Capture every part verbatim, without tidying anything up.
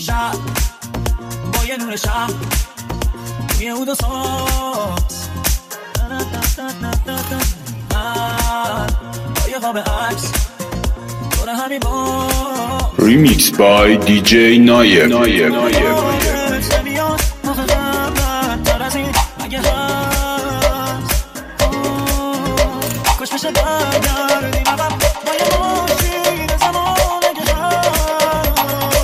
شب با یه نور شب توی اون دو ساز من با یه خواب عکس دور همین باز Remix by دی جی نایب. نایب کش بشه برگردیم عقب با یه ماشین زمان اگه هست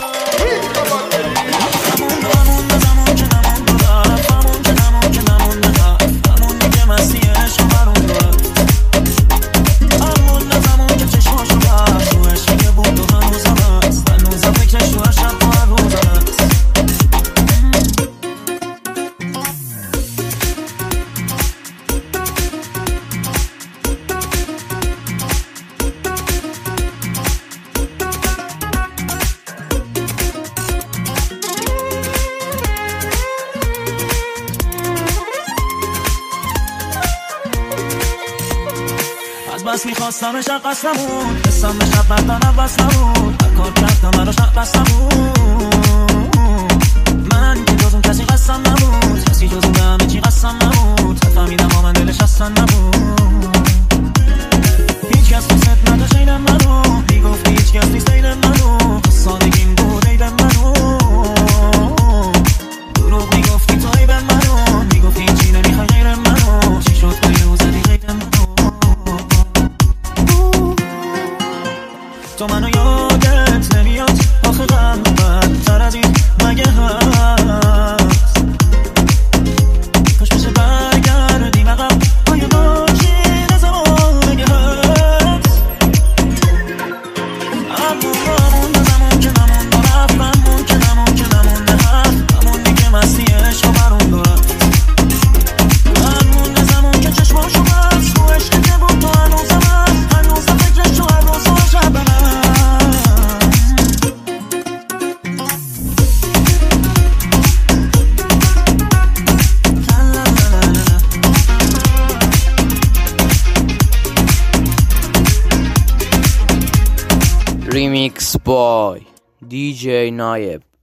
همون دو همون دو زمان که نمون دو رفت همون که نمون که نمون نخفت همون دیگه مسیح عشق برون دو رفت همون دو زمان که چشماشو بست تو عشقی که بود و هنوزم هست هنوزم فکرش تو هر شب و هر روز هست بس میخواستم شب قصد نمون قسم به شب بردانم بس نمون هر کار کردم مرا شب بس نمون من که جز اون کسی قسم نمود کسی جز اون به همه چی قسم نمود فهمیدم با من دلش اصلا نبود هیچ کس دوست نداشت عین منو میگفت هیچ کس نیست عین منو سادگیم بود عیب منو دروغ میگفتی تو عیب منو میگفتی هیچی نمیخوای غیر منو چی شد غیر و زدی غیر منو تو منو یادت نمیاد آخه غم بدتر از این مگه هست کاش بشه برگردیم عقب با یه ماشین زمان اگه هست همون همون دو زمان که نمون دو رفت همون که نمون که نمون نهفت همون دیگه مسیح عشق برون دو رفت همون دو زمان که چشماشو بست تو عشقی که بود تو هنوزم هست هنوزم فکرش تو هر روز و شب Remix by دی جی نایب.